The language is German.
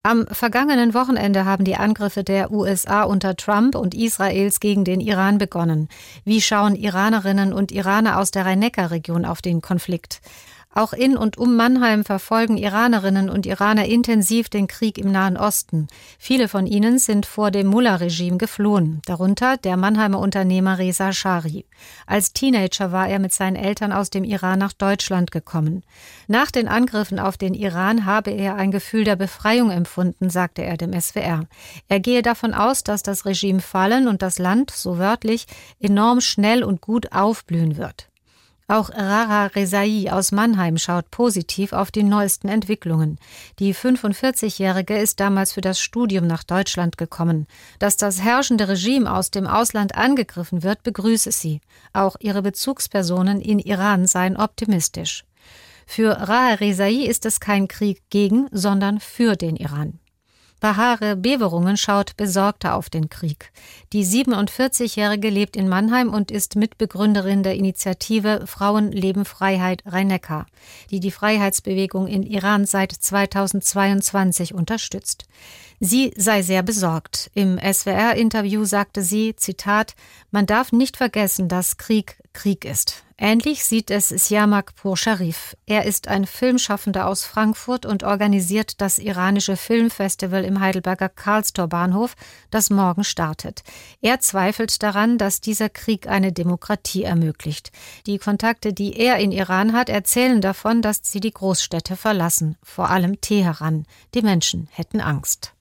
Am vergangenen Wochenende haben die Angriffe der USA unter Trump und Israels gegen den Iran begonnen. Wie schauen Iranerinnen und Iraner aus der Rhein-Neckar-Region auf den Konflikt? Auch in und um Mannheim verfolgen Iranerinnen und Iraner intensiv den Krieg im Nahen Osten. Viele von ihnen sind vor dem Mullah-Regime geflohen, darunter der Mannheimer Unternehmer Reza Shari. Als Teenager war er mit seinen Eltern aus dem Iran nach Deutschland gekommen. Nach den Angriffen auf den Iran habe er ein Gefühl der Befreiung empfunden, sagte er dem SWR. Er gehe davon aus, dass das Regime fallen und das Land, so wörtlich, enorm schnell und gut aufblühen wird. Auch Rara Rezai aus Mannheim schaut positiv auf die neuesten Entwicklungen. Die 45-Jährige ist damals für das Studium nach Deutschland gekommen. Dass das herrschende Regime aus dem Ausland angegriffen wird, begrüße sie. Auch ihre Bezugspersonen in Iran seien optimistisch. Für Rara Rezai ist es kein Krieg gegen, sondern für den Iran. Bahare Beverungen schaut besorgter auf den Krieg. Die 47-Jährige lebt in Mannheim und ist Mitbegründerin der Initiative Frauen leben Freiheit Rhein-Neckar, die die Freiheitsbewegung in Iran seit 2022 unterstützt. Sie sei sehr besorgt. Im SWR-Interview sagte sie, Zitat, man darf nicht vergessen, dass Krieg Krieg ist. Ähnlich sieht es Siamak Pur-Sharif. Er ist ein Filmschaffender aus Frankfurt und organisiert das iranische Filmfestival im Heidelberger Karlstor-Bahnhof, das morgen startet. Er zweifelt daran, dass dieser Krieg eine Demokratie ermöglicht. Die Kontakte, die er in Iran hat, erzählen davon, dass sie die Großstädte verlassen, vor allem Teheran. Die Menschen hätten Angst.